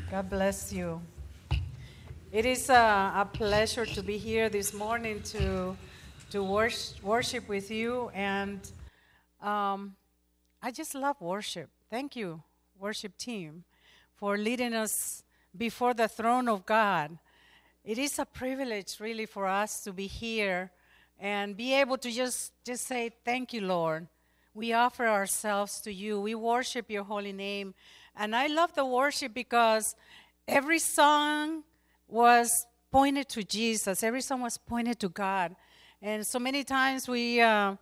God bless you. It is a pleasure to be here this morning to worship with you, and I just love worship. Thank you, worship team, for leading us before the throne of God. It is a privilege, really, for us to be here and be able to just say, thank you, Lord. We offer ourselves to you. We worship your holy name. And I love the worship because every song was pointed to Jesus. Every song was pointed to God. And so many times I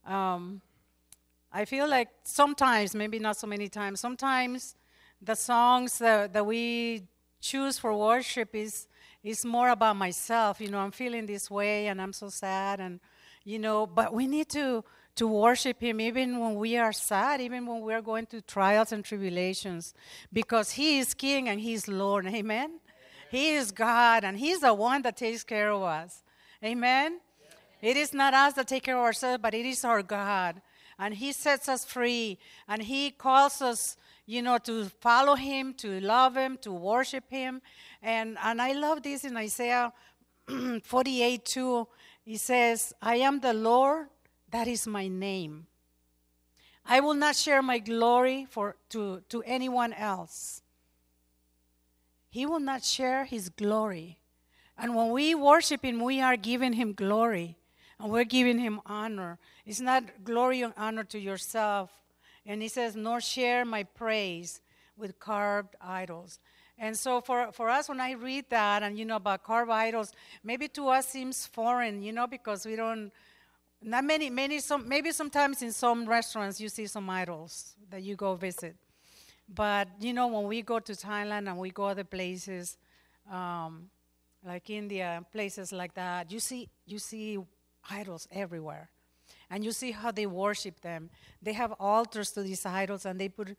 feel like sometimes, maybe not so many times, sometimes the songs that we choose for worship is more about myself. I'm feeling this way and I'm so sad, and but we need to worship him even when we are sad, even when we are going through trials and tribulations, because he is King and he is Lord. Amen. He is God, and he's the one that takes care of us. Amen. It is not us that take care of ourselves, but it is our God. And he sets us free, and he calls us, to follow him, to love him, to worship him. And I love this in Isaiah 48:2. He says, I am the Lord, that is my name. I will not share my glory to anyone else. He will not share his glory. And when we worship him, we are giving him glory. And we're giving him honor. It's not glory and honor to yourself. And he says, nor share my praise with carved idols. And so for us, when I read that and, about carved idols, maybe to us seems foreign, because we don't, not many, maybe sometimes in some restaurants you see some idols that you go visit. But, when we go to Thailand and we go other places, like India, places like that, you see idols everywhere. And you see how they worship them. They have altars to these idols, and they put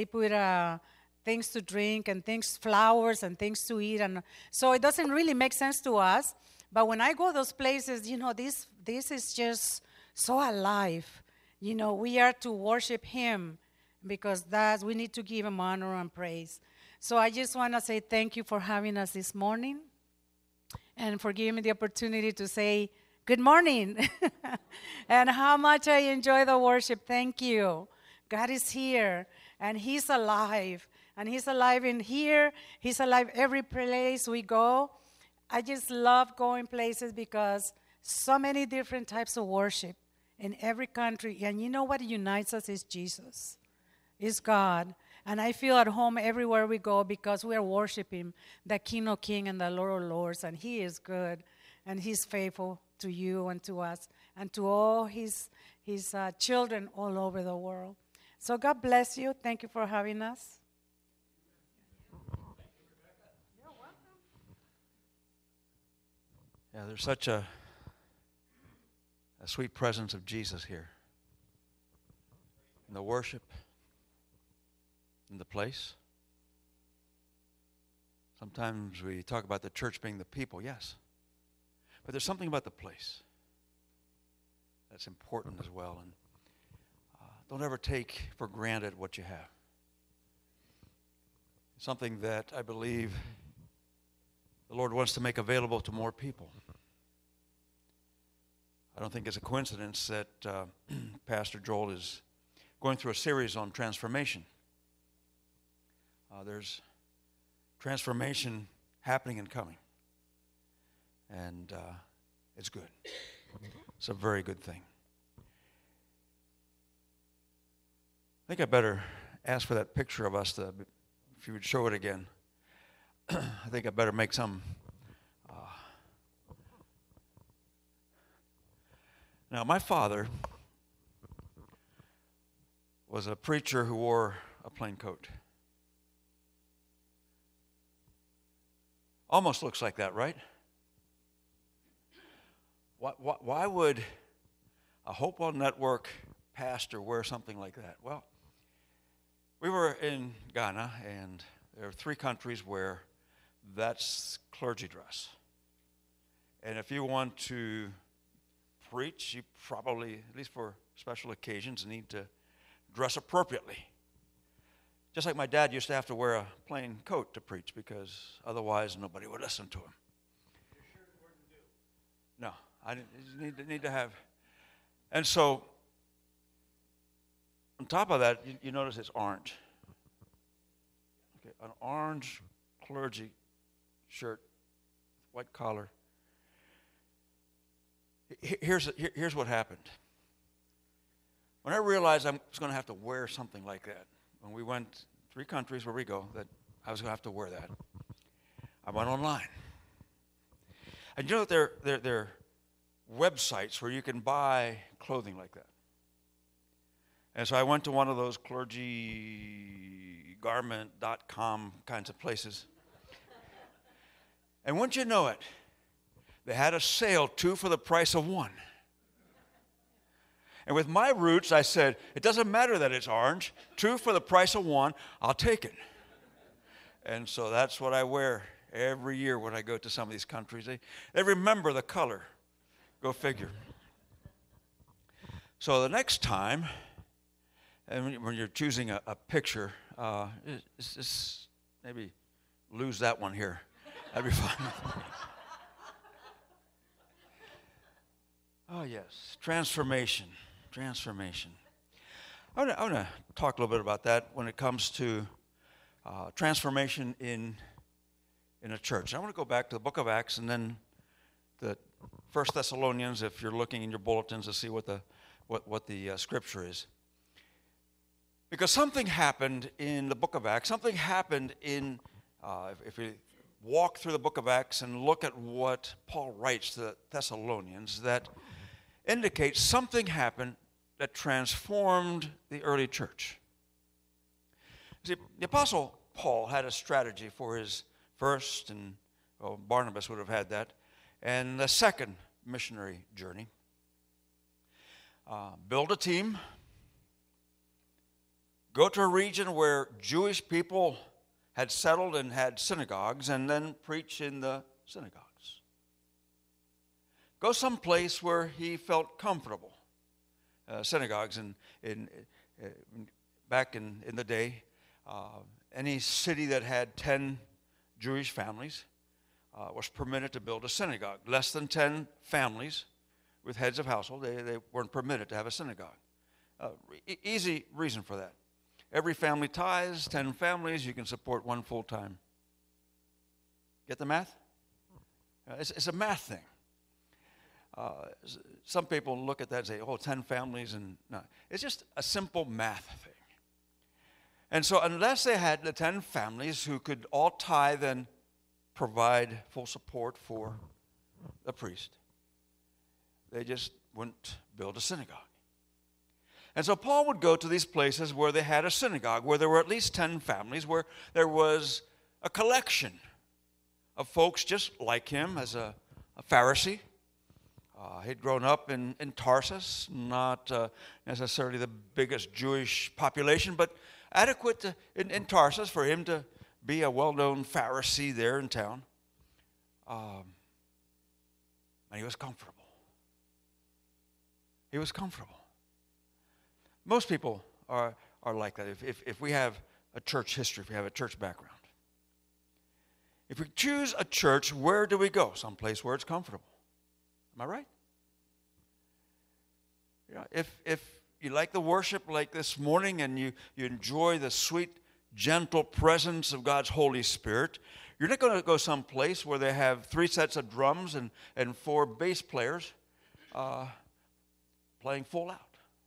things to drink and flowers and things to eat. And so it doesn't really make sense to us. But when I go to those places, this is just so alive. We are to worship him, because we need to give him honor and praise. So I just want to say thank you for having us this morning, and for giving me the opportunity to say good morning, and how much I enjoy the worship. Thank you. God is here, and he's alive, and he's alive in here. He's alive every place we go. I just love going places because so many different types of worship in every country, and what unites us is Jesus, is God. And I feel at home everywhere we go because we are worshiping the King of Kings and the Lord of Lords, and he is good, and he's faithful to you and to us and to all his children all over the world. So God bless you. Thank you for having us. You're welcome. Yeah, there's such a sweet presence of Jesus here. In the worship, in the place. Sometimes we talk about the church being the people, yes. But there's something about the place that's important as well. And don't ever take for granted what you have. Something that I believe the Lord wants to make available to more people. I don't think it's a coincidence that Pastor Joel is going through a series on transformation. There's transformation happening and coming. And it's good. It's a very good thing. I think I better ask for that picture of us, if you would show it again. I think I better make some. Now, my father was a preacher who wore a plain coat. Almost looks like that, right? Why would a Hopewell Network pastor wear something like that? Well, we were in Ghana, and there are 3 countries where that's clergy dress. And if you want to preach, you probably, at least for special occasions, need to dress appropriately. Just like my dad used to have to wear a plain coat to preach because otherwise nobody would listen to him. No, I need to have. And so, on top of that, you notice it's orange. Okay, an orange clergy shirt, white collar. Here's what happened. When I realized I was going to have to wear something like that, when we went 3 countries where we go, that I was going to have to wear that, I went online. And you know that there are websites where you can buy clothing like that. And so I went to one of those clergygarment.com kinds of places. And wouldn't you know it, they had a sale, 2 for the price of 1. And with my roots, I said, it doesn't matter that it's orange. 2 for the price of 1, I'll take it. And so that's what I wear every year when I go to some of these countries. They remember the color. Go figure. So the next time, and when you're choosing a picture, just maybe lose that one here. That'd be fine. Oh, yes. Transformation. I want to talk a little bit about that when it comes to transformation in a church. I want to go back to the book of Acts and then the 1 Thessalonians, if you're looking in your bulletins to see what the scripture is. Because something happened in the book of Acts. Something happened in, if we walk through the book of Acts and look at what Paul writes to the Thessalonians, that indicates something happened that transformed the early church. See, the Apostle Paul had a strategy for his first, and Barnabas would have had that, and the second missionary journey. Build a team, go to a region where Jewish people had settled and had synagogues, and then preach in the synagogues. Go someplace where he felt comfortable. Synagogues back in the day, any city that had 10 Jewish families was permitted to build a synagogue. Less than 10 families with heads of household, they weren't permitted to have a synagogue. Easy reason for that. Every family tithes, 10 families, you can support 1 full-time. Get the math? It's a math thing. Some people look at that and say, 10 families, and no. It's just a simple math thing. And so unless they had the 10 families who could all tithe and provide full support for the priest, they just wouldn't build a synagogue. And so Paul would go to these places where they had a synagogue, where there were at least 10 families, where there was a collection of folks just like him as a Pharisee. He'd grown up in Tarsus, not necessarily the biggest Jewish population, but adequate in Tarsus for him to be a well-known Pharisee there in town. And he was comfortable. He was comfortable. Most people are like that. If we have a church history, if we have a church background. If we choose a church, where do we go? Someplace where it's comfortable. Am I right? Yeah, if you like the worship like this morning and you enjoy the sweet, gentle presence of God's Holy Spirit, you're not going to go someplace where they have 3 sets of drums and 4 bass players playing full out.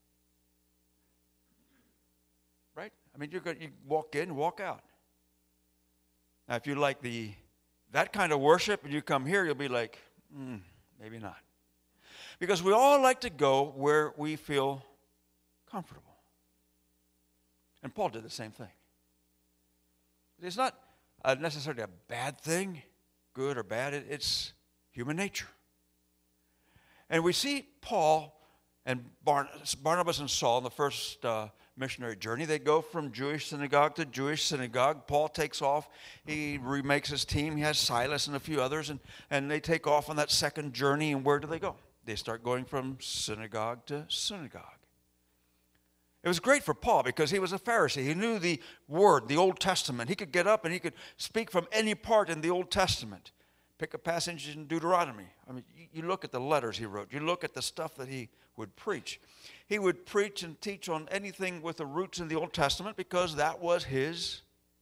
Right? I mean, you walk in, walk out. Now, if you like that kind of worship and you come here, you'll be like, maybe not. Because we all like to go where we feel comfortable. And Paul did the same thing. It's not necessarily a bad thing, good or bad. It's human nature. And we see Paul and Barnabas and Saul in the first missionary journey. They go from Jewish synagogue to Jewish synagogue. Paul takes off. He remakes his team. He has Silas and a few others. And they take off on that second journey. And where do they go? They start going from synagogue to synagogue. It was great for Paul because he was a Pharisee. He knew the Word, the Old Testament. He could get up and he could speak from any part in the Old Testament. Pick a passage in Deuteronomy. I mean, you look at the letters he wrote. You look at the stuff that he would preach. He would preach and teach on anything with the roots in the Old Testament because that was his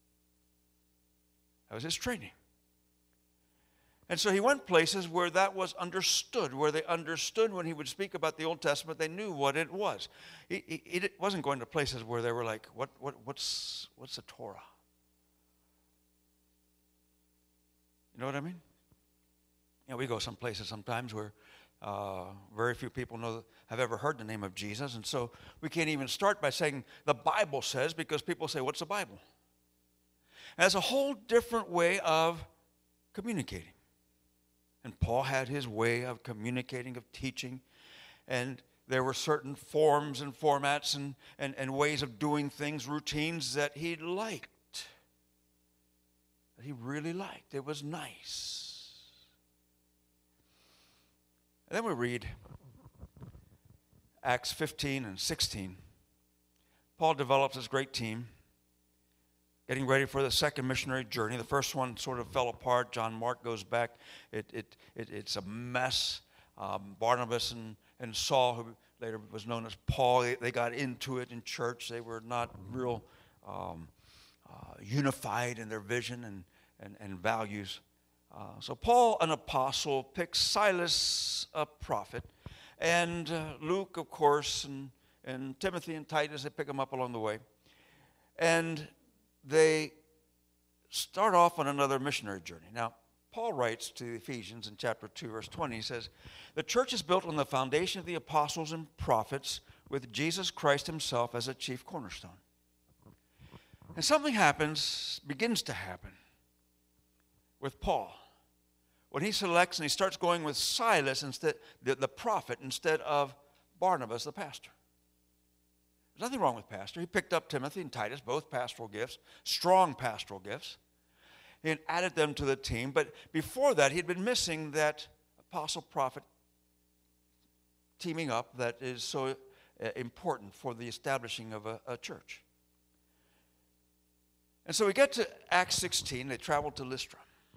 training. And so he went places where that was understood, where they understood when he would speak about the Old Testament, they knew what it was. He wasn't going to places where they were like, what's the Torah? You know what I mean? You know, we go some places sometimes where very few people have ever heard the name of Jesus, and so we can't even start by saying the Bible says, because people say, what's the Bible? And that's a whole different way of communicating. And Paul had his way of communicating, of teaching, and there were certain forms and formats and ways of doing things, routines that he liked, that he really liked. It was nice. And then we read Acts 15 and 16. Paul develops this great team, getting ready for the second missionary journey. The first one sort of fell apart. John Mark goes back. It's a mess. Barnabas and Saul, who later was known as Paul, they got into it in church. They were not real unified in their vision and values. So Paul, an apostle, picks Silas, a prophet, and Luke, of course, and Timothy and Titus. They pick them up along the way. And they start off on another missionary journey. Now, Paul writes to the Ephesians in chapter 2, verse 20, he says, the church is built on the foundation of the apostles and prophets with Jesus Christ himself as a chief cornerstone. And something begins to happen with Paul. When he selects and he starts going with Silas, instead, the prophet, instead of Barnabas, the pastor. There's nothing wrong with pastor. He picked up Timothy and Titus, both pastoral gifts, strong pastoral gifts. He had added them to the team. But before that, he had been missing that apostle-prophet teaming up that is so important for the establishing of a church. And so we get to Acts 16. They traveled to Lystra.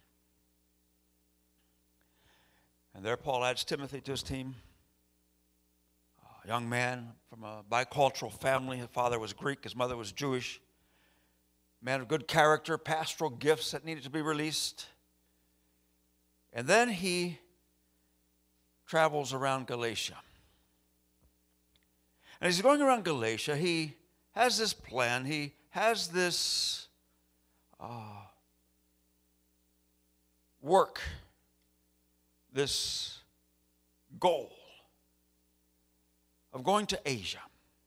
And there Paul adds Timothy to his team. Young man from a bicultural family. His father was Greek, his mother was Jewish. Man of good character, pastoral gifts that needed to be released. And then he travels around Galatia. And as he's going around Galatia, he has this plan. He has this work, this goal of going to Asia.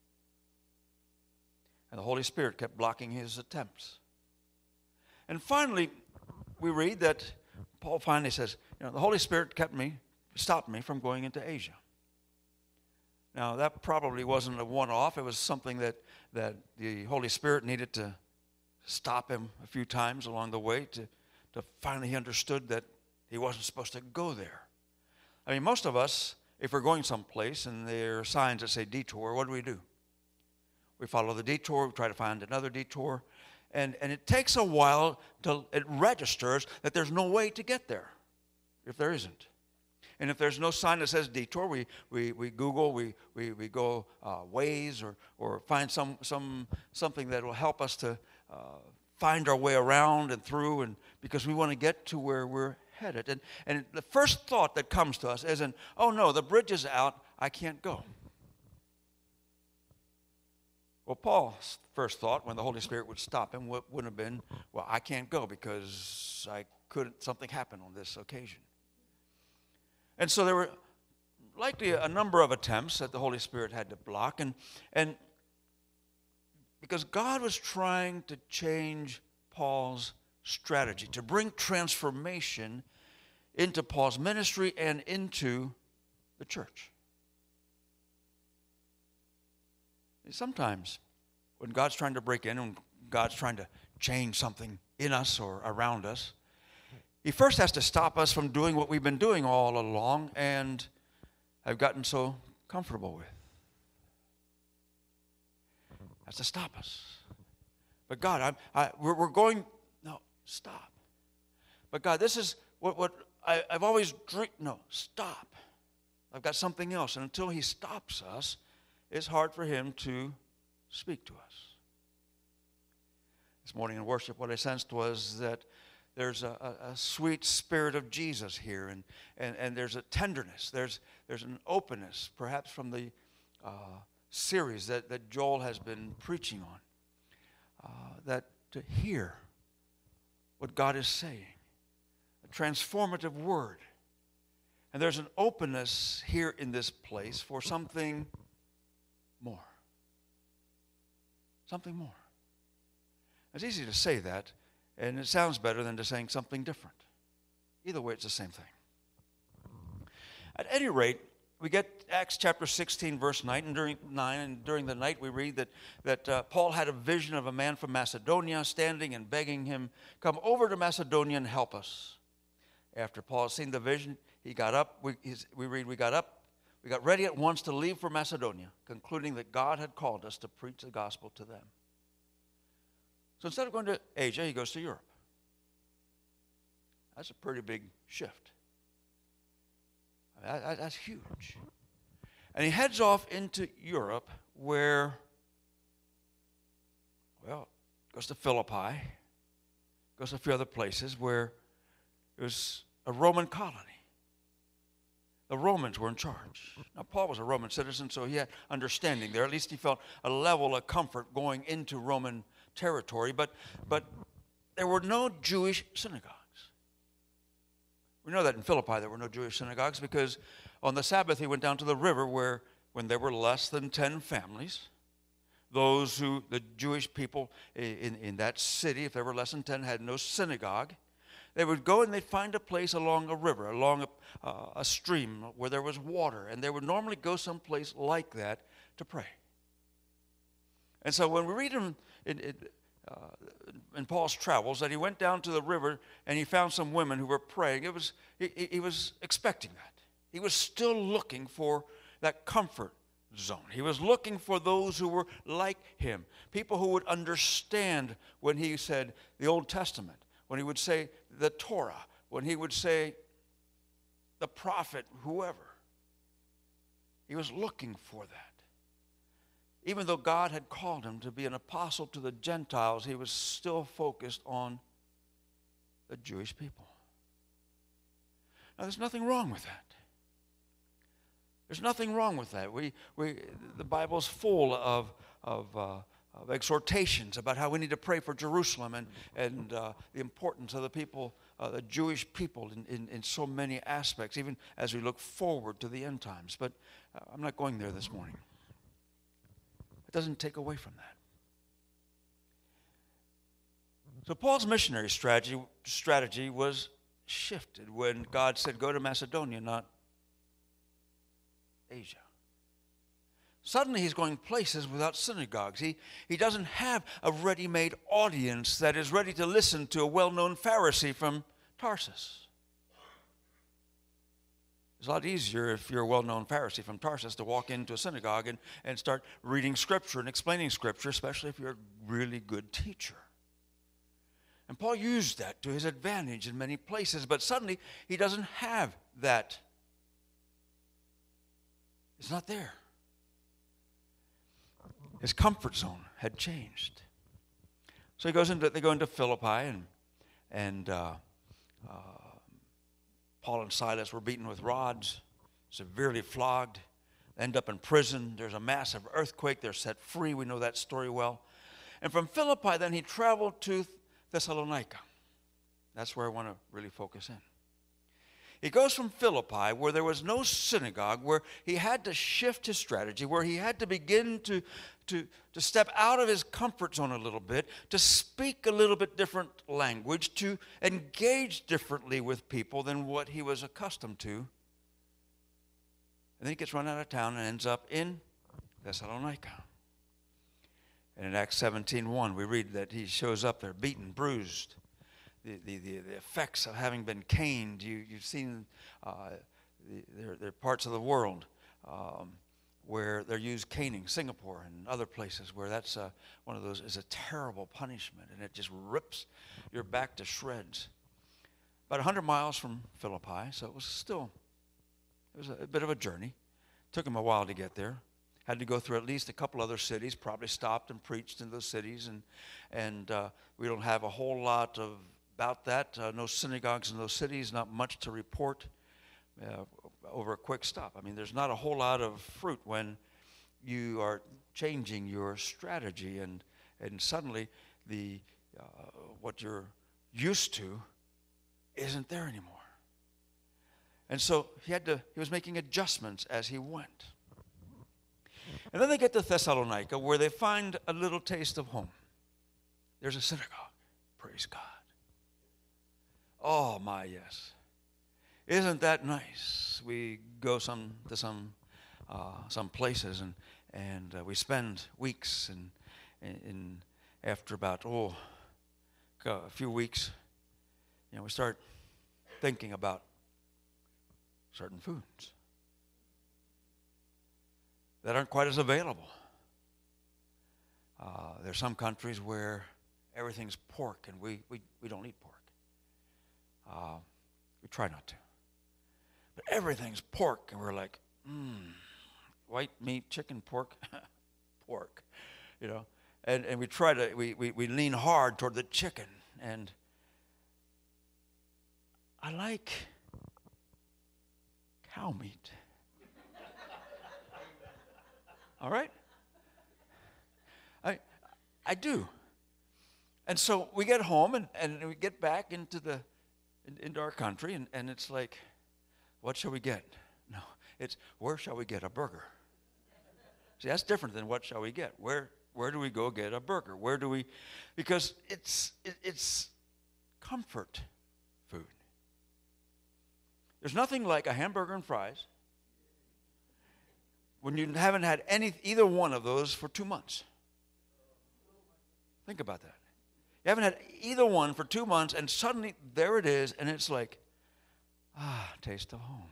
And the Holy Spirit kept blocking his attempts. And finally, we read that Paul finally says, the Holy Spirit stopped me from going into Asia. Now, that probably wasn't a one-off. It was something that the Holy Spirit needed to stop him a few times along the way to finally he understood that he wasn't supposed to go there. I mean, most of us, if we're going someplace and there are signs that say detour, what do? We follow the detour, we try to find another detour, and it takes a while till it registers that there's no way to get there, if there isn't. And if there's no sign that says detour, we Google, we go Waze or find something that will help us to find our way around and through, and because we want to get to where we're headed. And the first thought that comes to us isn't, oh no, the bridge is out, I can't go. Well, Paul's first thought when the Holy Spirit would stop him wouldn't have been, well, I can't go because something happened on this occasion. And so there were likely a number of attempts that the Holy Spirit had to block, and because God was trying to change Paul's strategy, to bring transformation into Paul's ministry and into the church. Sometimes when God's trying to break in, when God's trying to change something in us or around us, he first has to stop us from doing what we've been doing all along and have gotten so comfortable with. That's to stop us. But God, we're going, no, stop. But God, this is what I've always dreamed. No, stop. I've got something else. And until he stops us, it's hard for him to speak to us. This morning in worship, what I sensed was that there's a sweet spirit of Jesus here, and there's a tenderness. There's an openness, perhaps from the series that Joel has been preaching on, that to hear what God is saying, a transformative word. And there's an openness here in this place for something more. Something more. It's easy to say that, and it sounds better than to saying something different. Either way, it's the same thing. At any rate, we get Acts chapter 16, verse 9, and during the night we read that Paul had a vision of a man from Macedonia standing and begging him, "Come over to Macedonia and help us." After Paul had seen the vision, he got up. We got ready at once to leave for Macedonia, concluding that God had called us to preach the gospel to them. So instead of going to Asia, he goes to Europe. That's a pretty big shift. That's huge. And he heads off into Europe where, goes to Philippi, goes to a few other places where it was a Roman colony. The Romans were in charge. Now, Paul was a Roman citizen, so he had understanding there. At least he felt a level of comfort going into Roman territory. But there were no Jewish synagogues. We know that in Philippi there were no Jewish synagogues because on the Sabbath he went down to the river where, when there were less than 10 families, the Jewish people in that city, if there were less than 10, had no synagogue. They would go and they'd find a place along a river, along a stream where there was water, and they would normally go someplace like that to pray. And so when we read in Paul's travels that he went down to the river and he found some women who were praying, he was expecting that. He was still looking for that comfort zone. He was looking for those who were like him, people who would understand when he said the Old Testament, when he would say the Torah, when he would say the prophet, whoever. He was looking for that. Even though God had called him to be an apostle to the Gentiles, he was still focused on the Jewish people. Now, there's nothing wrong with that. There's nothing wrong with that. The Bible's full of exhortations about how we need to pray for Jerusalem and the importance of the people, the Jewish people in so many aspects, even as we look forward to the end times. But I'm not going there this morning. It doesn't take away from that. So Paul's missionary strategy was shifted when God said, go to Macedonia, not Asia. Suddenly he's going places without synagogues. He doesn't have a ready-made audience that is ready to listen to a well-known Pharisee from Tarsus. It's a lot easier if you're a well-known Pharisee from Tarsus to walk into a synagogue and start reading Scripture and explaining Scripture, especially if you're a really good teacher. And Paul used that to his advantage in many places, but suddenly he doesn't have that. It's not there. His comfort zone had changed. So they go into Philippi, and Paul and Silas were beaten with rods, severely flogged, end up in prison. There's a massive earthquake. They're set free. We know that story well. And from Philippi, then he traveled to Thessalonica. That's where I want to really focus in. He goes from Philippi, where there was no synagogue, where he had to shift his strategy, where he had to begin to step out of his comfort zone a little bit, to speak a little bit different language, to engage differently with people than what he was accustomed to. And then he gets run out of town and ends up in Thessalonica. And in Acts 17:1, we read that he shows up there beaten, bruised. The effects of having been caned. You've seen there are parts of the world where they're used caning, Singapore and other places where that's one of those is a terrible punishment, and it just rips your back to shreds. About 100 miles from Philippi, so it was a bit of a journey. Took him a while to get there. Had to go through at least a couple other cities, probably stopped and preached in those cities, and we don't have a whole lot about that. No synagogues in those cities, not much to report over a quick stop. I mean, there's not a whole lot of fruit when you are changing your strategy, and suddenly what you're used to isn't there anymore. And so he was making adjustments as he went. And then they get to Thessalonica, where they find a little taste of home. There's a synagogue. Praise God. Oh, my, yes. Isn't that nice? We go to some places, and we spend weeks, and after about a few weeks, we start thinking about certain foods that aren't quite as available. There's some countries where everything's pork, and we don't eat pork. We try not to. But everything's pork, and we're like, white meat, chicken, pork, pork, And we try to, we lean hard toward the chicken, and I like cow meat. All right? I do. And so we get home and we get back into our country, and it's like, what shall we get? No, it's where shall we get a burger? See, that's different than what shall we get. Where do we go get a burger? Where do we? Because it's comfort food. There's nothing like a hamburger and fries when you haven't had either one of those for 2 months. Think about that. You haven't had either one for 2 months, and suddenly there it is, and it's like, taste of home.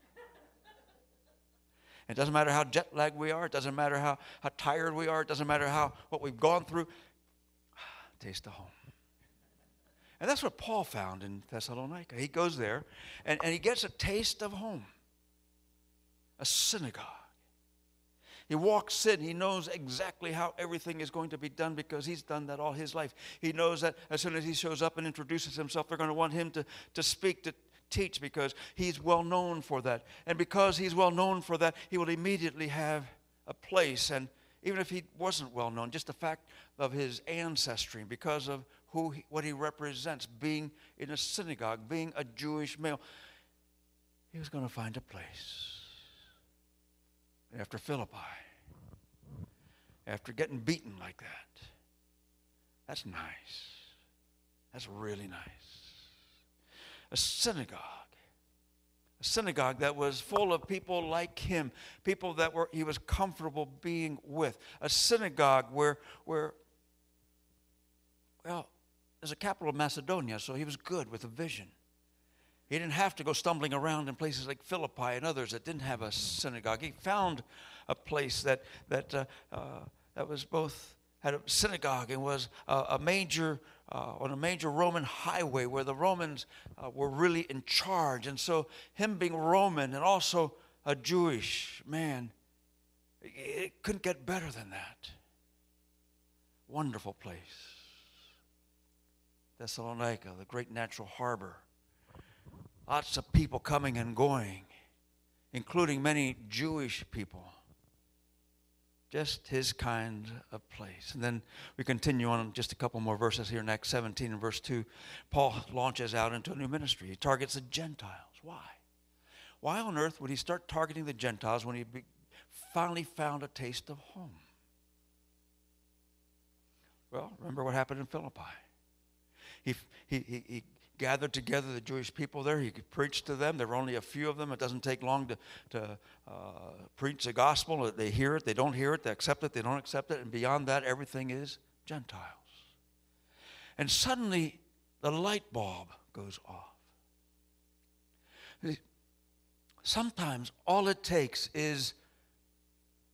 It doesn't matter how jet lagged we are. It doesn't matter how tired we are. It doesn't matter what we've gone through. Taste of home. And that's what Paul found in Thessalonica. He goes there, and he gets a taste of home. A synagogue. He walks in. He knows exactly how everything is going to be done because he's done that all his life. He knows that as soon as he shows up and introduces himself, they're going to want him to speak, to teach, because he's well known for that. And because he's well known for that, he will immediately have a place. And even if he wasn't well known, just the fact of his ancestry, because of what he represents, being in a synagogue, being a Jewish male, he was going to find a place. After Philippi, after getting beaten like that, that's nice. That's really nice. A synagogue that was full of people like him, people that he was comfortable being with. A synagogue where there's a capital of Macedonia, so he was good with a vision. He didn't have to go stumbling around in places like Philippi and others that didn't have a synagogue. He found a place that was both had a synagogue and was on a major Roman highway where the Romans were really in charge. And so him being Roman and also a Jewish man, it couldn't get better than that. Wonderful place. Thessalonica, the great natural harbor. Lots of people coming and going, including many Jewish people. Just his kind of place. And then we continue on just a couple more verses here in Acts 17 and verse 2. Paul launches out into a new ministry. He targets the Gentiles. Why? Why on earth would he start targeting the Gentiles when he finally found a taste of home? Well, remember what happened in Philippi. He gathered together the Jewish people there. He could preach to them. There were only a few of them. It doesn't take long to preach the gospel. They hear it. They don't hear it. They accept it. They don't accept it. And beyond that, everything is Gentiles. And suddenly, the light bulb goes off. Sometimes all it takes is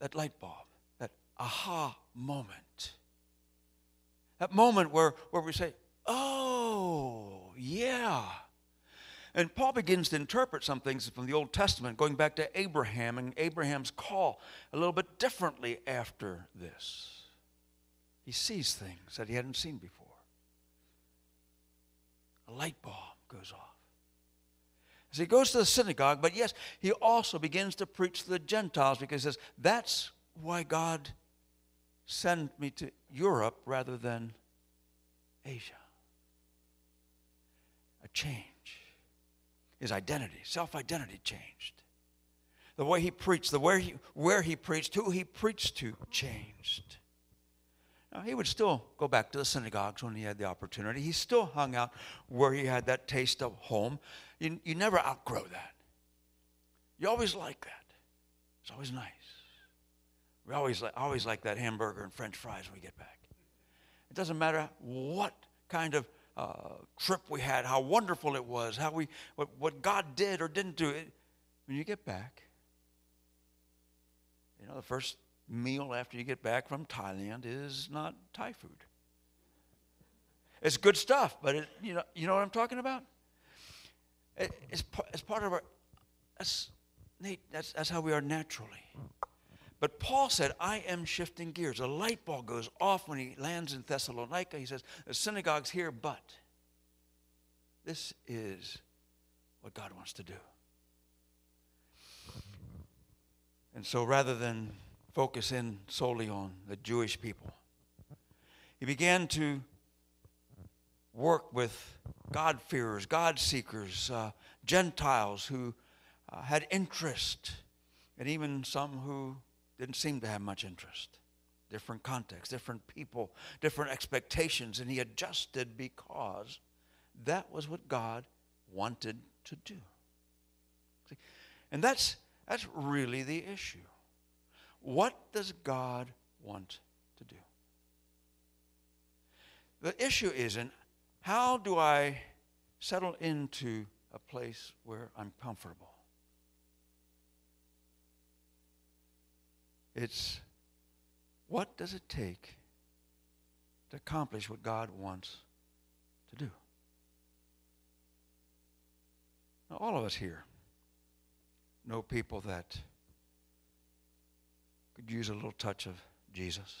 that light bulb, that aha moment. That moment where we say, oh, yeah. And Paul begins to interpret some things from the Old Testament, going back to Abraham and Abraham's call a little bit differently after this. He sees things that he hadn't seen before. A light bulb goes off. As he goes to the synagogue, but yes, he also begins to preach to the Gentiles because he says, that's why God sent me to Europe rather than Asia. A change. His identity, self-identity changed. The way he preached, where he preached, who he preached to changed. Now, he would still go back to the synagogues when he had the opportunity. He still hung out where he had that taste of home. You never outgrow that. You always like that. It's always nice. We always like that hamburger and French fries when we get back. It doesn't matter what kind of trip we had, how wonderful it was, what God did or didn't do. When you get back, the first meal after you get back from Thailand is not Thai food. It's good stuff, but you know what I'm talking about? It's part of our. That's how we are naturally. But Paul said, I am shifting gears. A light bulb goes off when he lands in Thessalonica. He says, the synagogue's here, but this is what God wants to do. And so rather than focus in solely on the Jewish people, he began to work with God-fearers, God-seekers, Gentiles who had interest, and even some who didn't seem to have much interest. Different contexts, different people, different expectations, and he adjusted because that was what God wanted to do. See? And that's really the issue. What does God want to do? The issue isn't, how do I settle into a place where I'm comfortable? It's, what does it take to accomplish what God wants to do? Now, all of us here know people that could use a little touch of Jesus.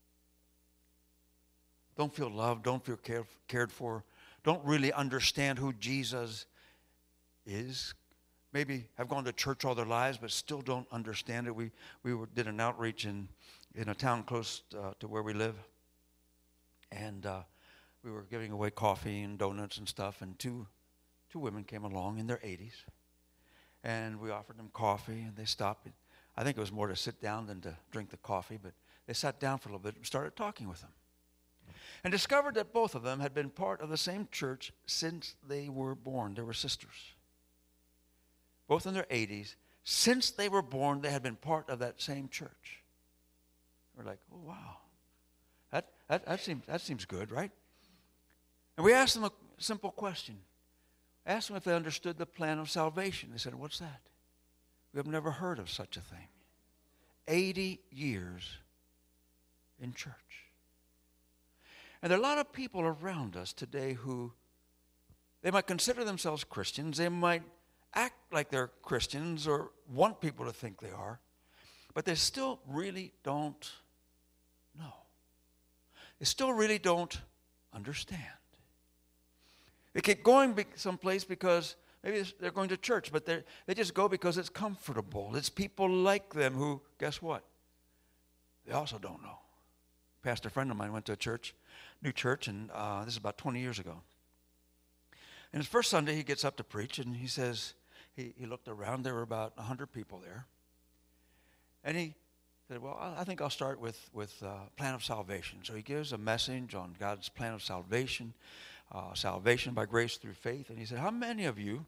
Don't feel loved, don't feel cared for, don't really understand who Jesus is. Maybe have gone to church all their lives, but still don't understand it. We did an outreach in a town close to where we live. And we were giving away coffee and donuts and stuff. And two women came along in their 80s. And we offered them coffee, and they stopped. I think it was more to sit down than to drink the coffee. But they sat down for a little bit and started talking with them. And discovered that both of them had been part of the same church since they were born. They were sisters. Both in their 80s, since they were born, they had been part of that same church. We're like, oh, wow. That seems good, right? And we asked them a simple question. Asked them if they understood the plan of salvation. They said, what's that? We have never heard of such a thing. 80 years in church. And there are a lot of people around us today who, they might consider themselves Christians. They might act like they're Christians or want people to think they are, but they still really don't know. They still really don't understand. They keep going someplace because maybe they're going to church, but they just go because it's comfortable. It's people like them who, guess what? They also don't know. A pastor friend of mine went to a church, new church, and this is about 20 years ago. And his first Sunday, he gets up to preach, and he says, he looked around. There were about 100 people there. And he said, well, I think I'll start with plan of salvation. So he gives a message on God's plan of salvation, salvation by grace through faith. And he said, how many of you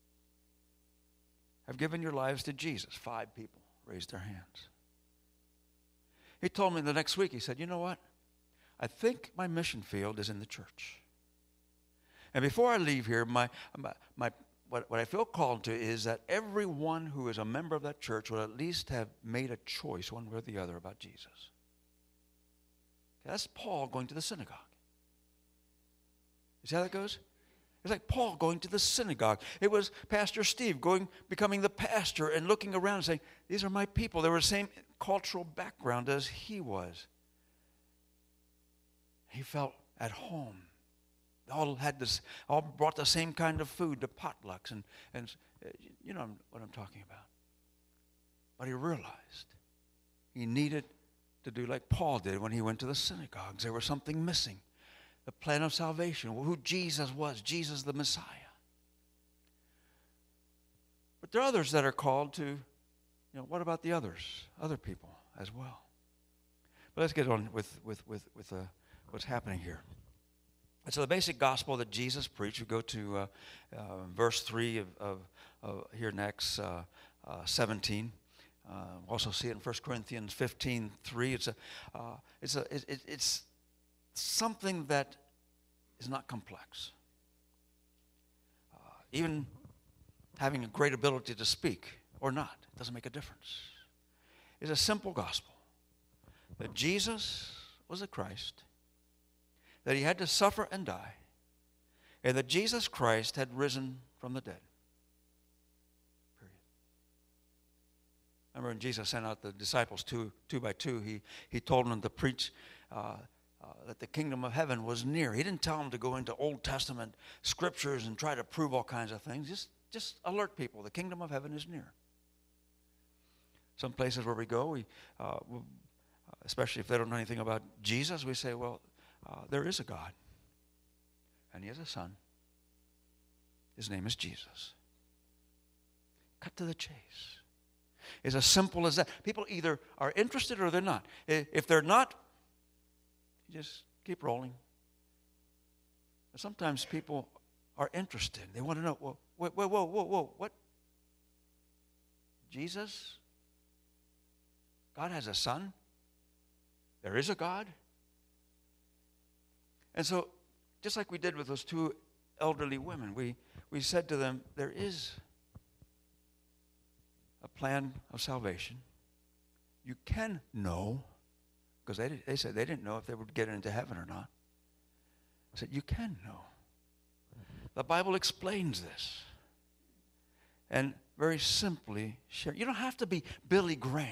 have given your lives to Jesus? 5 people raised their hands. He told me the next week, he said, you know what? I think my mission field is in the church. And before I leave here, what I feel called to is that everyone who is a member of that church will at least have made a choice one way or the other about Jesus. That's Paul going to the synagogue. You see how that goes? It's like Paul going to the synagogue. It was Pastor Steve becoming the pastor and looking around and saying, these are my people. They were the same cultural background as he was. He felt at home. All brought the same kind of food to potlucks, and you know what I'm talking about. But he realized he needed to do like Paul did when he went to the synagogues. There was something missing. The plan of salvation, who Jesus was, Jesus the Messiah. But there are others that are called to, what about the others, other people as well? But let's get on with what's happening here. And so the basic gospel that Jesus preached, we go to verse 3 of here in Acts 17. Also see it in 1 Corinthians 15:3. It's something that is not complex. Even having a great ability to speak or not, it doesn't make a difference. It's a simple gospel that Jesus was the Christ, that he had to suffer and die, and that Jesus Christ had risen from the dead. Period. Remember when Jesus sent out the disciples two by two, he told them to preach that the kingdom of heaven was near. He didn't tell them to go into Old Testament scriptures and try to prove all kinds of things. Just alert people, the kingdom of heaven is near. Some places where we go, especially if they don't know anything about Jesus, we say, well, there is a God, and he has a son. His name is Jesus. Cut to the chase. It's as simple as that. People either are interested or they're not. If they're not, you just keep rolling. But sometimes people are interested. They want to know, well, whoa, what? Jesus? God has a son? There is a God? And so, just like we did with those two elderly women, we said to them, there is a plan of salvation. You can know, because they said they didn't know if they would get into heaven or not. I said, you can know. The Bible explains this. And very simply share. You don't have to be Billy Graham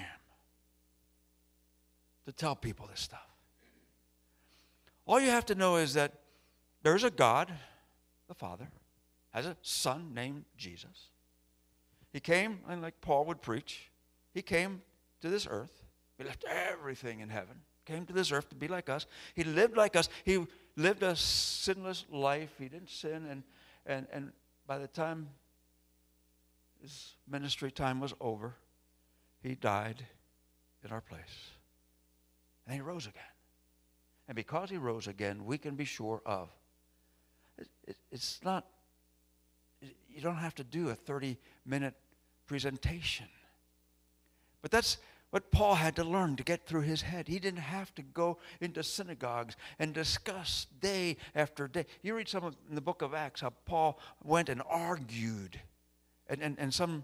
to tell people this stuff. All you have to know is that there's a God, the Father, has a son named Jesus. He came, and like Paul would preach, he came to this earth. He left everything in heaven, came to this earth to be like us. He lived like us. He lived a sinless life. He didn't sin, and by the time his ministry time was over, he died in our place. And he rose again. And because he rose again, we can be sure of. It's not, you don't have to do a 30-minute presentation. But that's what Paul had to learn to get through his head. He didn't have to go into synagogues and discuss day after day. You read some in the book of Acts how Paul went and argued. And some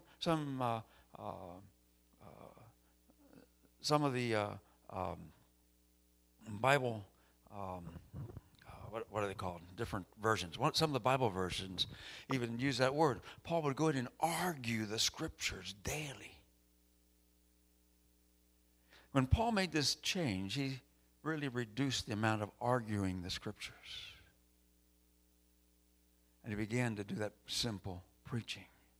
of the Bible, what are they called? Different versions. Some of the Bible versions even use that word. Paul would go in and argue the scriptures daily. When Paul made this change, he really reduced the amount of arguing the scriptures. And he began to do that simple preaching.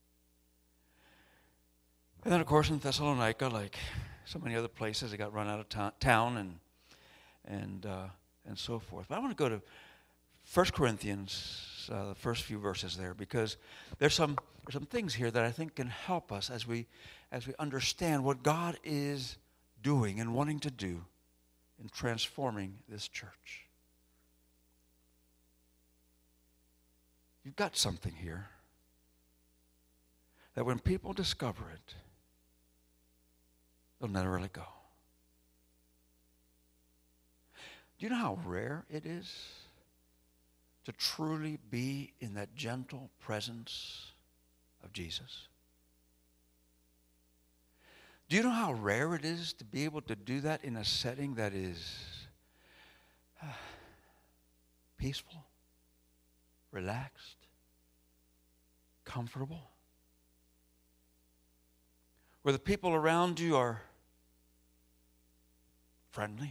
And then, of course, in Thessalonica, like so many other places, they got run out of town and so forth. But I want to go to 1 Corinthians, the first few verses there, because there's some things here that I think can help us as we understand what God is doing and wanting to do in transforming this church. You've got something here that when people discover it, they'll never let it go. Do you know how rare it is to truly be in that gentle presence of Jesus. Do you know how rare it is to be able to do that in a setting that is peaceful, relaxed, comfortable, where the people around you are friendly,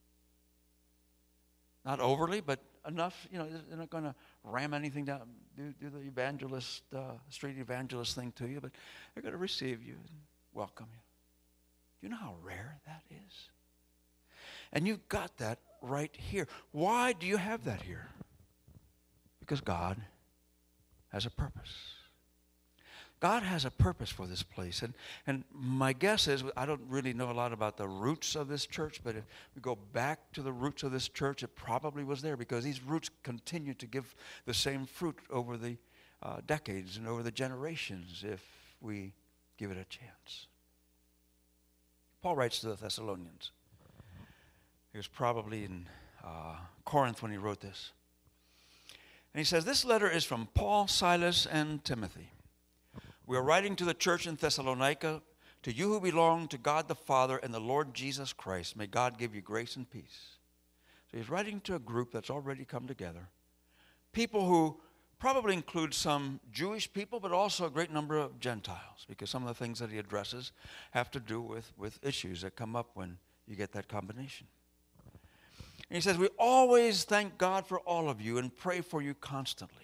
not overly, but enough, they're not going to ram anything down, do the street evangelist thing to you, but they're going to receive you and welcome you. Do you know how rare that is? And you've got that right here. Why do you have that here? Because God has a purpose. God has a purpose for this place. And my guess is, I don't really know a lot about the roots of this church, but if we go back to the roots of this church, it probably was there because these roots continue to give the same fruit over the decades and over the generations if we give it a chance. Paul writes to the Thessalonians. He was probably in Corinth when he wrote this. And he says, this letter is from Paul, Silas, and Timothy. We are writing to the church in Thessalonica, to you who belong to God the Father and the Lord Jesus Christ. May God give you grace and peace. So he's writing to a group that's already come together. People who probably include some Jewish people, but also a great number of Gentiles, because some of the things that he addresses have to do with issues that come up when you get that combination. And he says, we always thank God for all of you and pray for you constantly.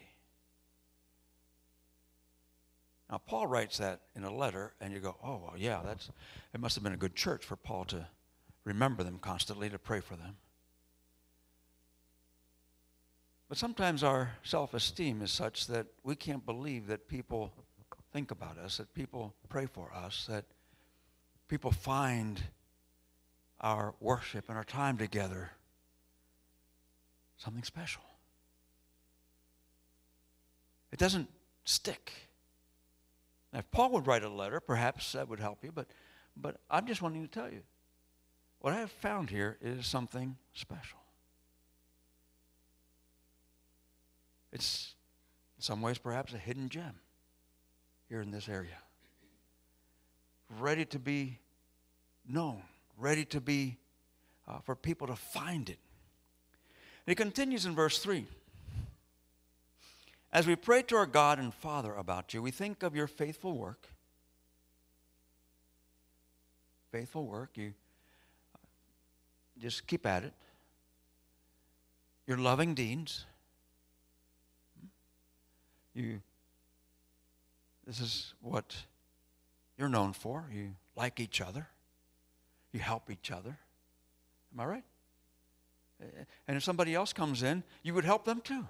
Now, Paul writes that in a letter, and you go, oh, well, yeah, it must have been a good church for Paul to remember them constantly, to pray for them. But sometimes our self-esteem is such that we can't believe that people think about us, that people pray for us, that people find our worship and our time together something special. It doesn't stick. Now, if Paul would write a letter, perhaps that would help you, but I'm just wanting to tell you, what I have found here is something special. It's, in some ways, perhaps a hidden gem here in this area. Ready to be known, ready to be, for people to find it. And he continues in verse 3. As we pray to our God and Father about you, we think of your faithful work. Faithful work, you just keep at it. Your loving deeds. This is what you're known for. You like each other. You help each other. Am I right? And if somebody else comes in, you would help them too.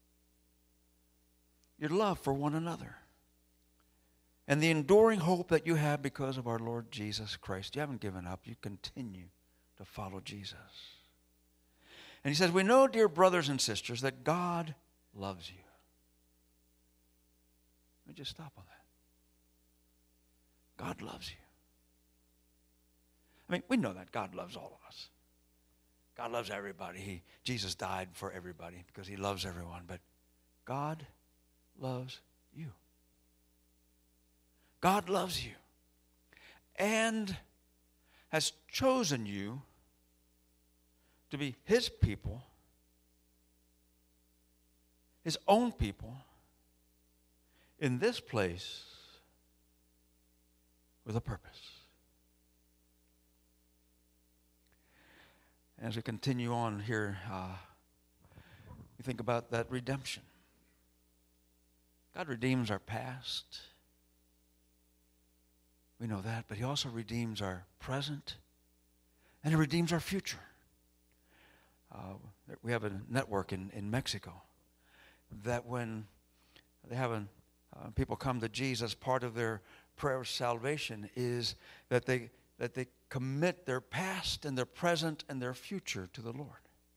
Your love for one another. And the enduring hope that you have because of our Lord Jesus Christ. You haven't given up. You continue to follow Jesus. And he says, we know, dear brothers and sisters, that God loves you. Let me just stop on that. God loves you. I mean, we know that God loves all of us. God loves everybody. Jesus died for everybody because he loves everyone. But God loves you. God loves you and has chosen you to be his people, his own people, in this place with a purpose. As we continue on here, we think about that redemption. God redeems our past. We know that, but he also redeems our present, and he redeems our future. We have a network in Mexico that when they have people come to Jesus, part of their prayer of salvation is that they commit their past and their present and their future to the Lord.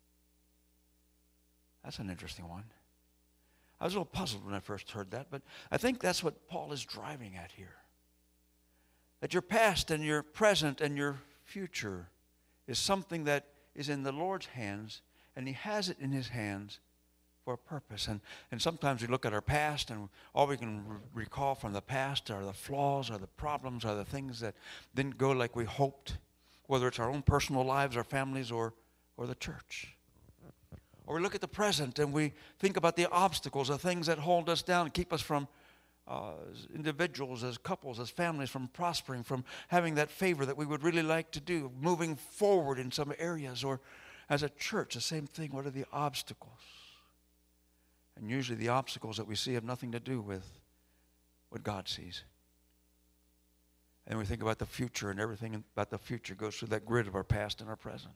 That's an interesting one. I was a little puzzled when I first heard that, but I think that's what Paul is driving at here. That your past and your present and your future is something that is in the Lord's hands, and he has it in his hands for a purpose. And sometimes we look at our past, and all we can recall from the past are the flaws, are the problems, are the things that didn't go like we hoped, whether it's our own personal lives, our families, or the church. Or we look at the present and we think about the obstacles, the things that hold us down and keep us from, as individuals, as couples, as families, from prospering, from having that favor that we would really like to do, moving forward in some areas. Or as a church, the same thing. What are the obstacles? And usually the obstacles that we see have nothing to do with what God sees. And we think about the future, and everything about the future goes through that grid of our past and our present.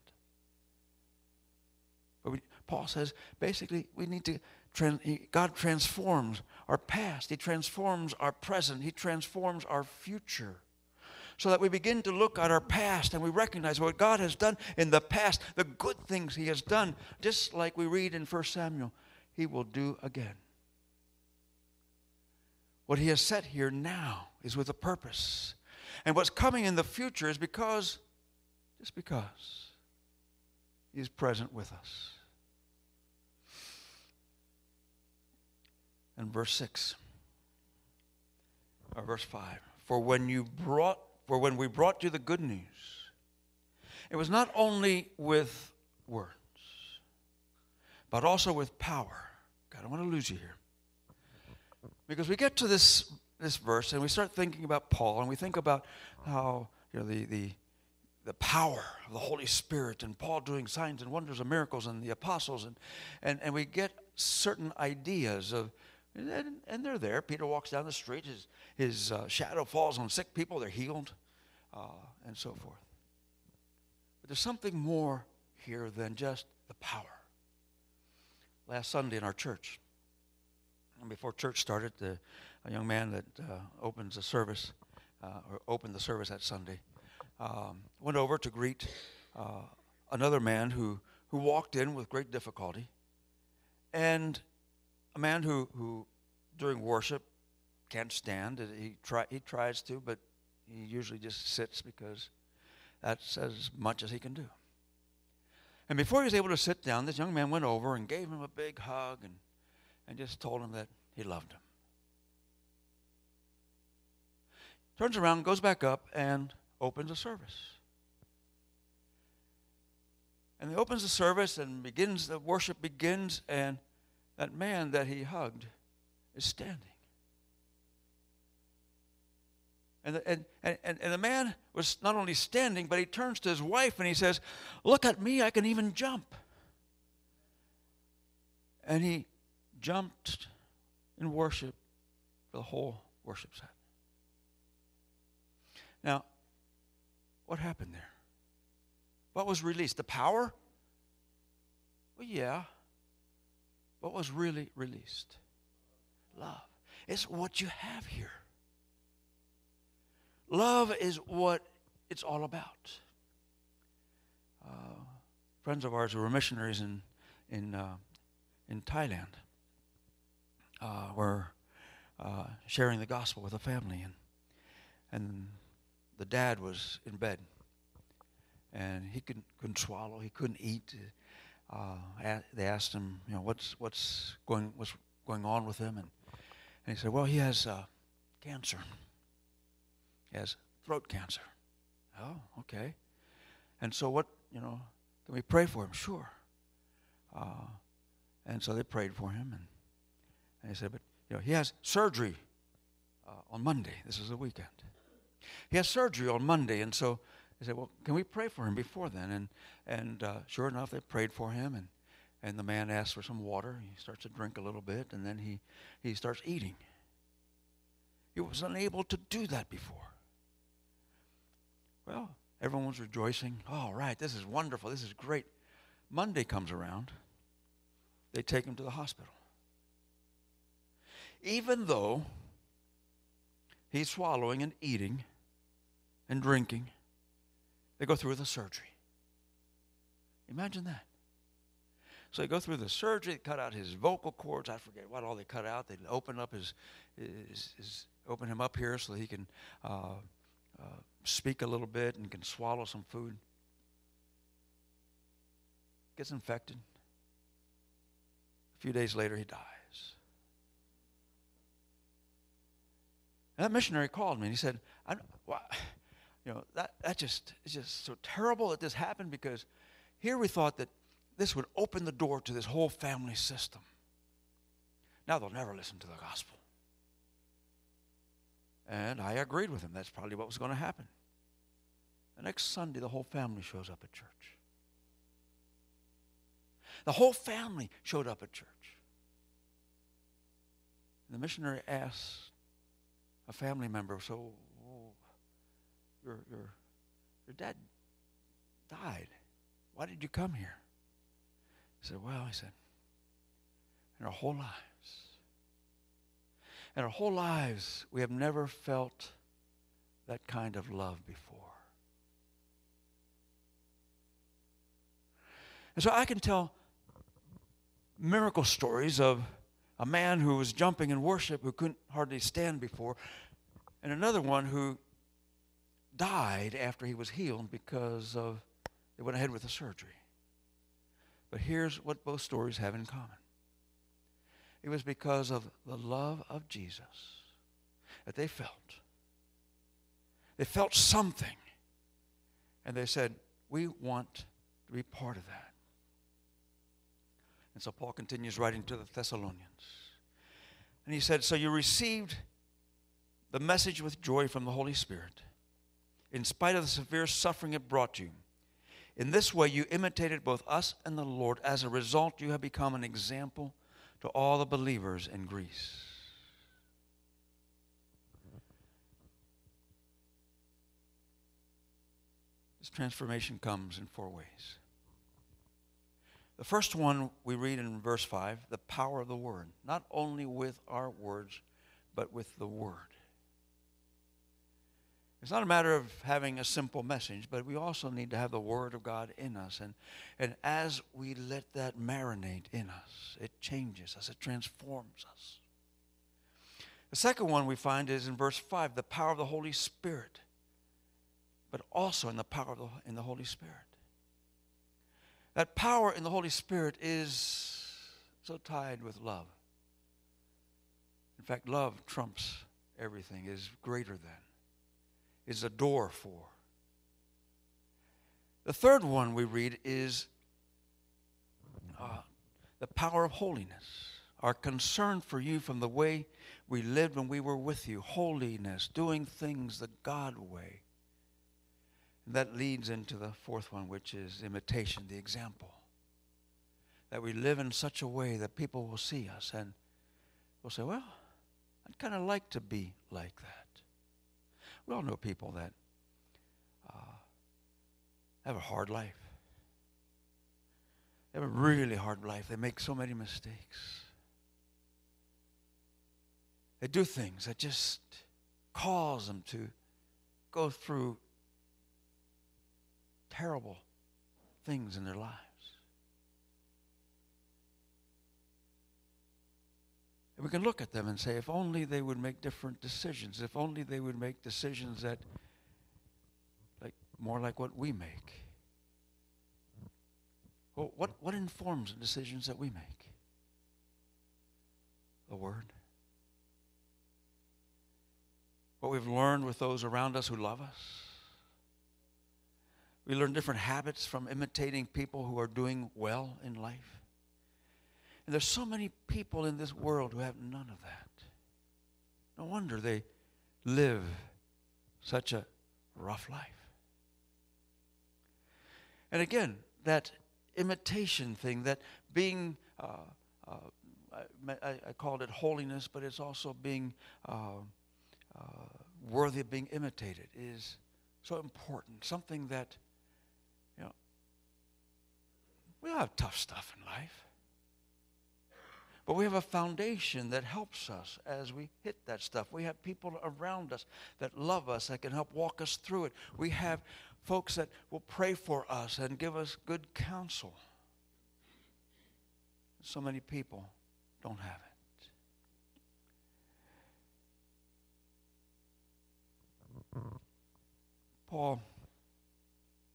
But Paul says, basically, we need to, God transforms our past. He transforms our present. He transforms our future. So that we begin to look at our past and we recognize what God has done in the past, the good things he has done, just like we read in 1 Samuel, he will do again. What he has set here now is with a purpose. And what's coming in the future is just because he is present with us. And verse 6, or verse 5, For when we brought you the good news, it was not only with words, but also with power. God, I don't want to lose you here. Because we get to this verse and we start thinking about Paul, and we think about how, the power of the Holy Spirit and Paul doing signs and wonders and miracles and the apostles, and we get certain ideas of, and they're there. Peter walks down the street, his shadow falls on sick people, they're healed, and so forth. But there's something more here than just the power. Last Sunday in our church, and before church started, a young man that opened the service that Sunday, went over to greet another man who walked in with great difficulty, and a man who during worship can't stand. He tries to, but he usually just sits because that's as much as he can do. And before he was able to sit down, this young man went over and gave him a big hug and just told him that he loved him. Turns around, goes back up, and opens a service. And he opens the service and the worship begins, and that man that he hugged is standing. And the man was not only standing, but he turns to his wife and he says, "Look at me, I can even jump." And he jumped in worship for the whole worship set. Now, what happened there? What was released? The power? Well, yeah. What was really released? Love. It's what you have here. Love is what it's all about. Friends of ours who were missionaries in Thailand were sharing the gospel with a family, and the dad was in bed, and he couldn't swallow, he couldn't eat. They asked him, what's going on with him, and he said, well, he has cancer. He has throat cancer. Oh, okay. And so can we pray for him? Sure. And so they prayed for him, and he said, but he has surgery on Monday. This is a weekend. He has surgery on Monday, and so they said, well, can we pray for him before then? And sure enough, they prayed for him, and the man asked for some water. He starts to drink a little bit, and then he starts eating. He was unable to do that before. Well, everyone was rejoicing. All right, this is wonderful. This is great. Monday comes around. They take him to the hospital. Even though he's swallowing and eating and drinking, they go through the surgery. Imagine that. So they go through the surgery, they cut out his vocal cords. I forget what all they cut out. They open up open him up here so he can speak a little bit and can swallow some food. Gets infected. A few days later, he dies. And that missionary called me and he said, it's just so terrible that this happened, because here we thought that this would open the door to this whole family system. Now they'll never listen to the gospel. And I agreed with him. That's probably what was going to happen. The next Sunday, the whole family shows up at church. The whole family showed up at church. And the missionary asked a family member, so your dad died. Why did you come here? He said, in our whole lives, we have never felt that kind of love before. And so I can tell miracle stories of a man who was jumping in worship who couldn't hardly stand before, and another one who died after he was healed because they went ahead with the surgery. But here's what both stories have in common. It was because of the love of Jesus that they felt. They felt something, and they said, we want to be part of that. And so Paul continues writing to the Thessalonians. And he said, so you received the message with joy from the Holy Spirit, in spite of the severe suffering it brought you. In this way, you imitated both us and the Lord. As a result, you have become an example to all the believers in Greece. This transformation comes in 4 ways. The first one we read in verse 5, the power of the word. Not only with our words, but with the word. It's not a matter of having a simple message, but we also need to have the word of God in us. And as we let that marinate in us, it changes us, it transforms us. The second one we find is in verse 5, the power of the Holy Spirit, but also in the power in the Holy Spirit. That power in the Holy Spirit is so tied with love. In fact, love trumps everything, is greater than, is a door for. The third one we read is the power of holiness, our concern for you from the way we lived when we were with you. Holiness, doing things the God way. And that leads into the fourth one, which is imitation, the example. That we live in such a way that people will see us and will say, well, I'd kind of like to be like that. We all know people that have a hard life. They have a really hard life. They make so many mistakes. They do things that just cause them to go through terrible things in their lives. And we can look at them and say, if only they would make different decisions, if only they would make decisions that more like what we make. Well, what informs the decisions that we make? The Word. What we've learned with those around us who love us. We learn different habits from imitating people who are doing well in life. And there's so many people in this world who have none of that. No wonder they live such a rough life. And again, that imitation thing, that being, I called it holiness, but it's also being worthy of being imitated, is so important. Something that, we all have tough stuff in life. But we have a foundation that helps us as we hit that stuff. We have people around us that love us, that can help walk us through it. We have folks that will pray for us and give us good counsel. So many people don't have it. Paul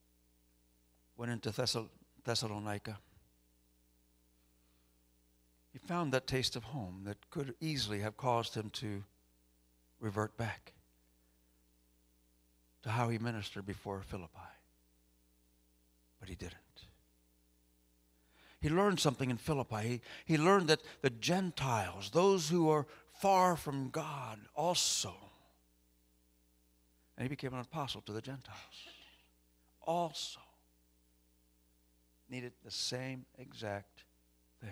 went into Thessalonica. he found that taste of home that could easily have caused him to revert back to how he ministered before Philippi. But he didn't. He learned something in Philippi. He learned that the Gentiles, those who are far from God also, and he became an apostle to the Gentiles, also needed the same exact thing.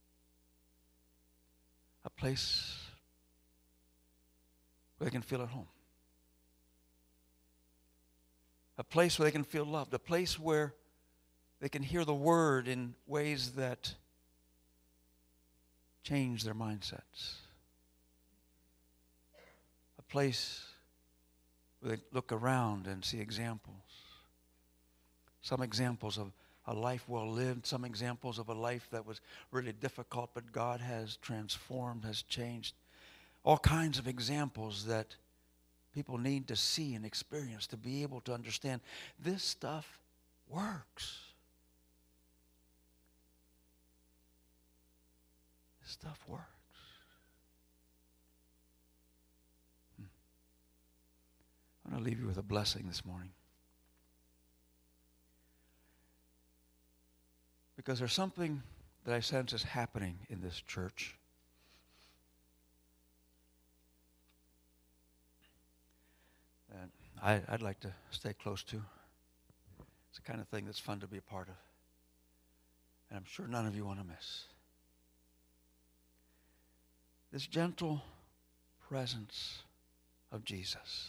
A place where they can feel at home. A place where they can feel loved. A place where they can hear the word in ways that change their mindsets. A place where they look around and see examples. Some examples of a life well lived, some examples of a life that was really difficult, but God has transformed, has changed. All kinds of examples that people need to see and experience to be able to understand this stuff works. This stuff works. I'm going to leave you with a blessing this morning. Because there's something that I sense is happening in this church. And I'd like to stay close to. It's the kind of thing that's fun to be a part of. And I'm sure none of you want to miss. This gentle presence of Jesus.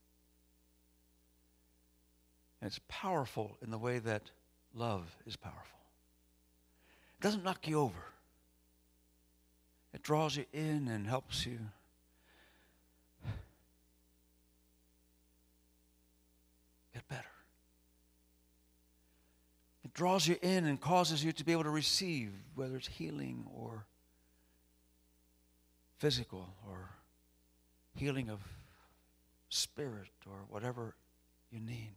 And it's powerful in the way that love is powerful. It doesn't knock you over. It draws you in and helps you get better. It draws you in and causes you to be able to receive, whether it's healing or physical or healing of spirit or whatever you need.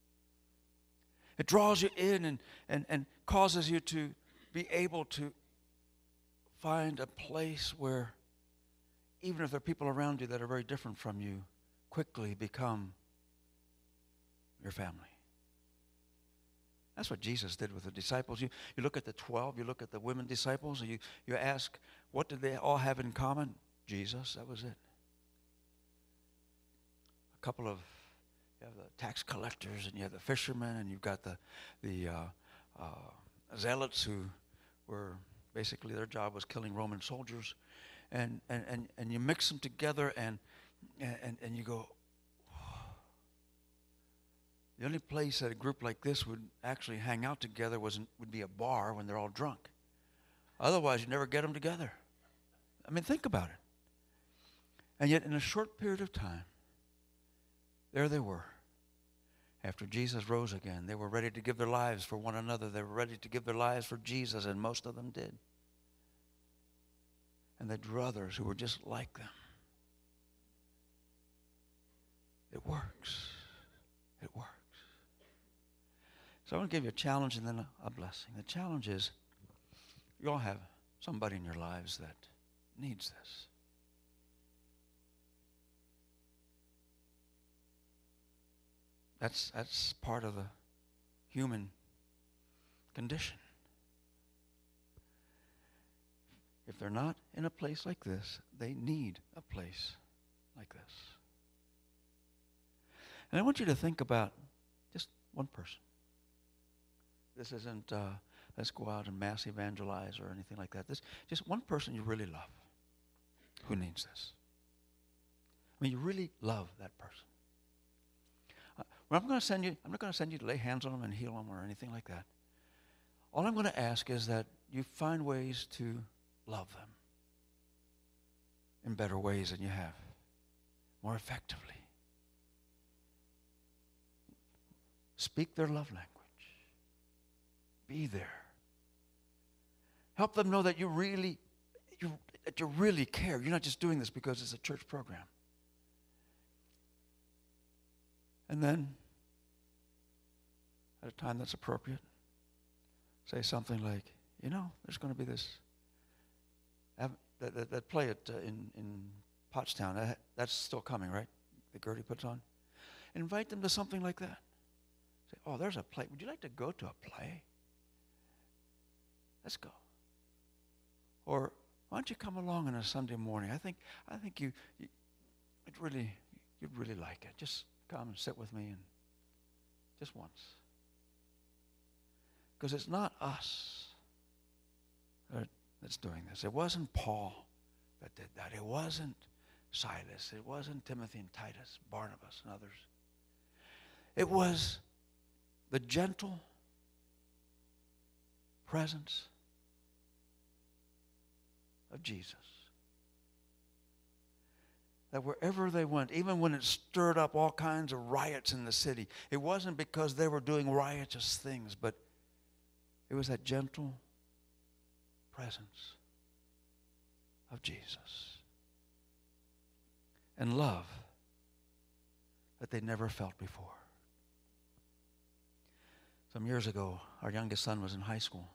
It draws you in and causes you to be able to find a place where even if there are people around you that are very different from you, quickly become your family. That's what Jesus did with the disciples. You look at the 12, you look at the women disciples, and you ask, what did they all have in common? Jesus, that was it. A couple of, you have the tax collectors, and you have the fishermen, and you've got the zealots who were basically their job was killing Roman soldiers, and you mix them together, and you go, the only place that a group like this would actually hang out together would be a bar when they're all drunk. Otherwise, you never get them together. I mean, think about it. And yet, in a short period of time, there they were. After Jesus rose again, they were ready to give their lives for one another. They were ready to give their lives for Jesus, and most of them did. And they drew others who were just like them. It works. It works. So I want to give you a challenge and then a blessing. The challenge is you all have somebody in your lives that needs this. That's part of the human condition. If they're not in a place like this, they need a place like this. And I want you to think about just one person. This isn't, let's go out and mass evangelize or anything like that. This just one person you really love who needs this. I mean, you really love that person. I'm not going to send you to lay hands on them and heal them or anything like that. All I'm going to ask is that you find ways to love them in better ways than you have, more effectively. Speak their love language. Be there. Help them know that you really care. You're not just doing this because it's a church program. And then, at a time that's appropriate, say something like, there's going to be this that play it in Pottstown. That's still coming, right? That Gertie puts on. Invite them to something like that. Say, oh, there's a play. Would you like to go to a play? Let's go. Or why don't you come along on a Sunday morning? I think you'd really like it. Just come and sit with me and just once. Because it's not us that's doing this. It wasn't Paul that did that. It wasn't Silas. It wasn't Timothy and Titus, Barnabas and others. It was the gentle presence of Jesus. That wherever they went, even when it stirred up all kinds of riots in the city, it wasn't because they were doing riotous things, but it was that gentle presence of Jesus. And love that they never felt before. Some years ago, our youngest son was in high school.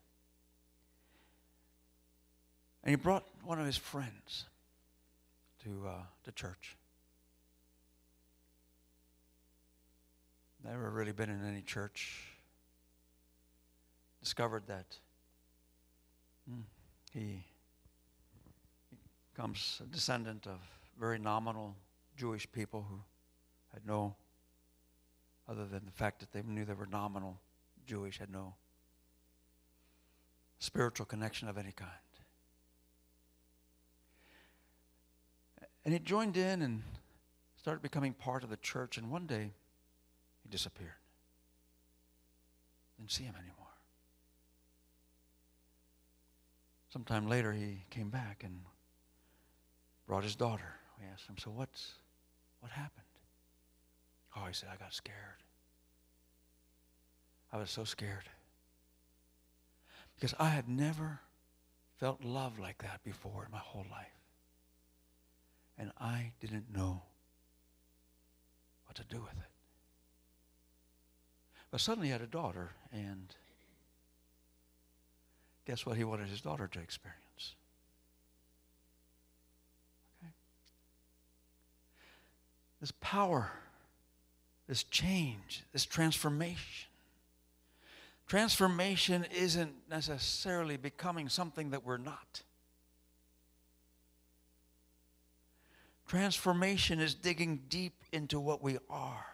And he brought one of his friends to church. Never really been in any church. Discovered that he becomes a descendant of very nominal Jewish people who had no, other than the fact that they knew they were nominal Jewish, had no spiritual connection of any kind. And he joined in and started becoming part of the church, and one day he disappeared. Didn't see him anymore. Sometime later he came back and brought his daughter. We asked him, so what happened? Oh, he said, I got scared. I was so scared. Because I had never felt love like that before in my whole life. And I didn't know what to do with it. But suddenly he had a daughter, and guess what he wanted his daughter to experience? Okay? This power, this change, this transformation. Transformation isn't necessarily becoming something that we're not. Transformation is digging deep into what we are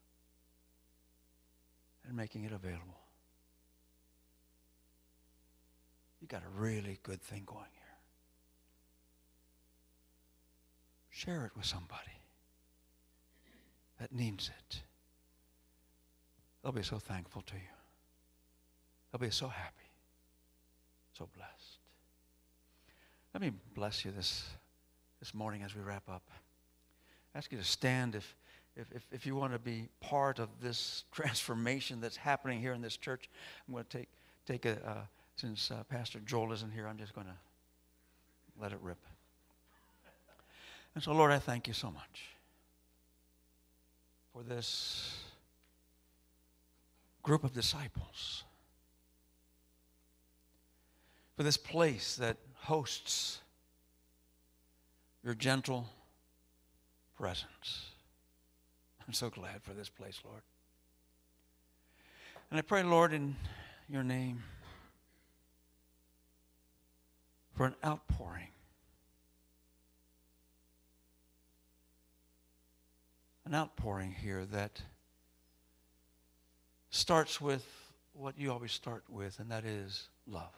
and making it available. You got a really good thing going here. Share it with somebody that needs it. They'll be so thankful to you. They'll be so happy, so blessed. Let me bless you this morning as we wrap up. I ask you to stand if you want to be part of this transformation that's happening here in this church. I'm going to take since Pastor Joel isn't here, I'm just going to let it rip. And so, Lord, I thank you so much for this group of disciples, for this place that hosts your gentle presence. I'm so glad for this place, Lord. And I pray, Lord, in your name, for an outpouring. An outpouring here that starts with what you always start with, and that is love.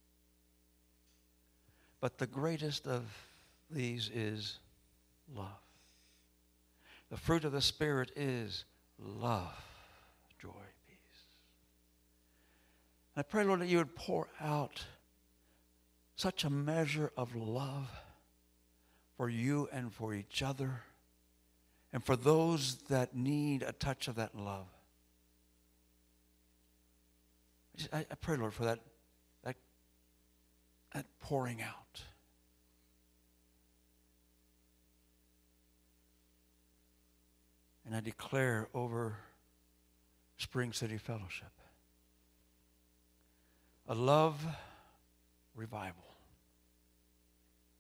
But the greatest of these is love. The fruit of the Spirit is love, joy, peace. And I pray, Lord, that you would pour out such a measure of love for you and for each other and for those that need a touch of that love. I pray, Lord, for that pouring out. And I declare over Spring City Fellowship a love revival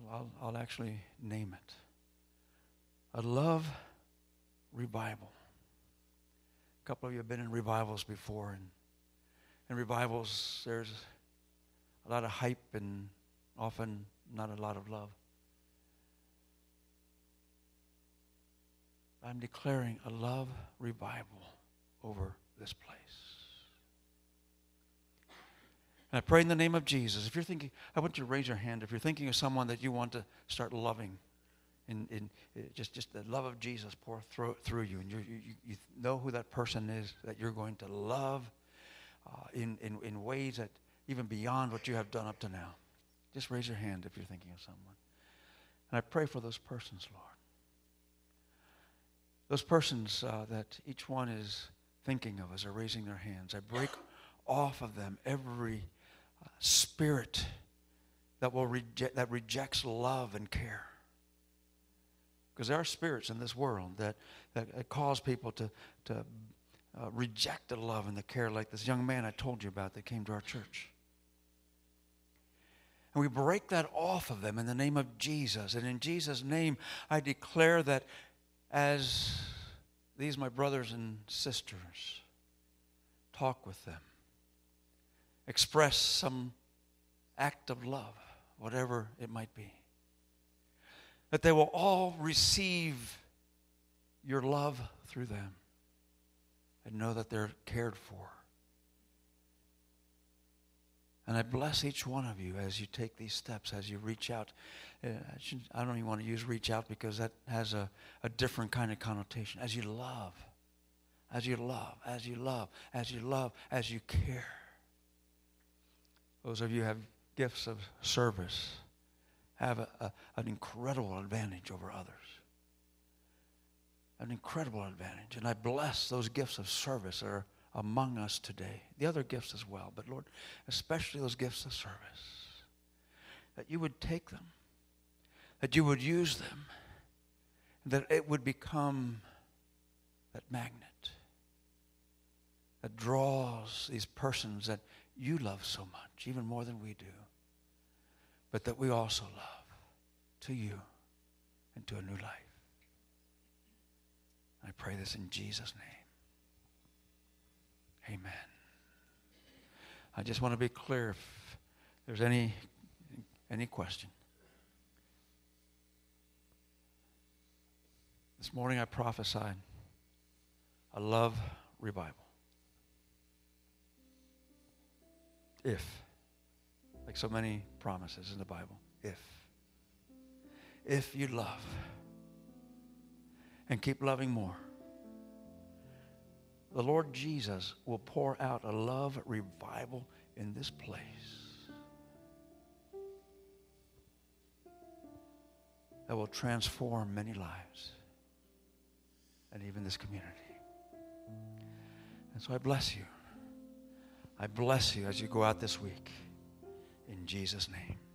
I'll actually name it. A love revival. A couple of you have been in revivals before, and in revivals there's a lot of hype and often not a lot of love. I'm declaring a love revival over this place. And I pray in the name of Jesus. If you're thinking, I want you to raise your hand. If you're thinking of someone that you want to start loving, in just the love of Jesus pour through you, and you know who that person is that you're going to love in ways that even beyond what you have done up to now. Just raise your hand if you're thinking of someone. And I pray for those persons, Lord. Those persons that each one is thinking of as they're raising their hands, I break off of them every spirit that rejects love and care. Because there are spirits in this world that cause people to reject the love and the care, like this young man I told you about that came to our church. And we break that off of them in the name of Jesus. And in Jesus' name, I declare that as these, my brothers and sisters, talk with them, express some act of love, whatever it might be, that they will all receive your love through them and know that they're cared for. And I bless each one of you as you take these steps, as you reach out. I don't even want to use reach out because that has a different kind of connotation. As you love, as you love, as you love, as you love, as you care. Those of you who have gifts of service have an incredible advantage over others. An incredible advantage. And I bless those gifts of service that are among us today. The other gifts as well. But Lord, especially those gifts of service. That you would take them. That you would use them. That it would become that magnet that draws these persons that you love so much, even more than we do, but that we also love to you and to a new life. I pray this in Jesus' name. Amen. I just want to be clear if there's any question. This morning I prophesied a love revival. If, like so many promises in the Bible, if you love and keep loving more, the Lord Jesus will pour out a love revival in this place. That will transform many lives and even this community. And so I bless you. I bless you as you go out this week. In Jesus' name.